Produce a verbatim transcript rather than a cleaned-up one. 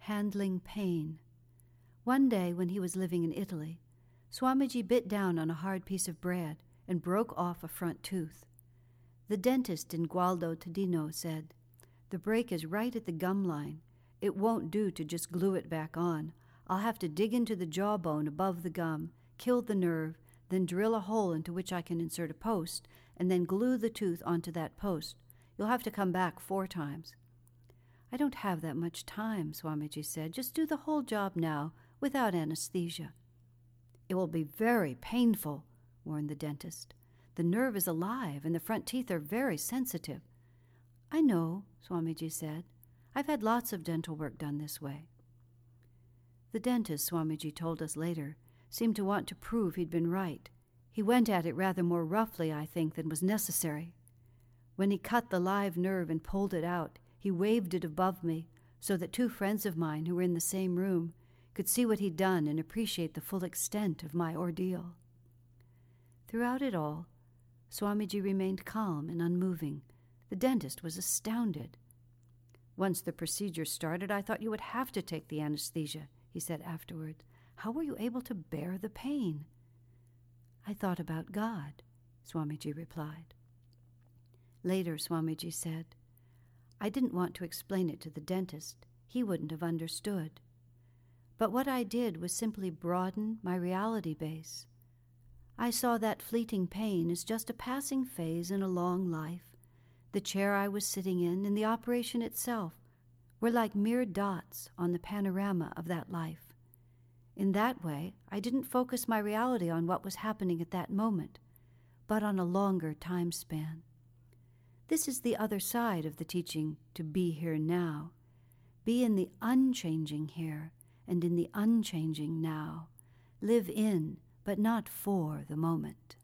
Handling pain. One day when he was living in Italy, Swamiji bit down on a hard piece of bread and broke off a front tooth. The dentist in Gualdo Tadino said, "The break is right at the gum line. It won't do to just glue it back on. I'll have to dig into the jawbone above the gum, kill the nerve, then drill a hole into which I can insert a post, and then glue the tooth onto that post. You'll have to come back four times." "I don't have that much time," Swamiji said. "Just do the whole job now, without anesthesia." "It will be very painful," warned the dentist. "The nerve is alive, and the front teeth are very sensitive." "I know," Swamiji said. "I've had lots of dental work done this way." The dentist, Swamiji told us later, seemed to want to prove he'd been right. He went at it rather more roughly, I think, than was necessary. When he cut the live nerve and pulled it out, he waved it above me so that two friends of mine who were in the same room could see what he'd done and appreciate the full extent of my ordeal. Throughout it all, Swamiji remained calm and unmoving. The dentist was astounded. "Once the procedure started, I thought you would have to take the anesthesia," he said afterward. "How were you able to bear the pain?" "I thought about God," Swamiji replied. Later, Swamiji said, "I didn't want to explain it to the dentist. He wouldn't have understood. But what I did was simply broaden my reality base. I saw that fleeting pain as just a passing phase in a long life. The chair I was sitting in and the operation itself were like mere dots on the panorama of that life. In that way, I didn't focus my reality on what was happening at that moment, but on a longer time span. This is the other side of the teaching to be here now. Be in the unchanging here and in the unchanging now. Live in, but not for the moment."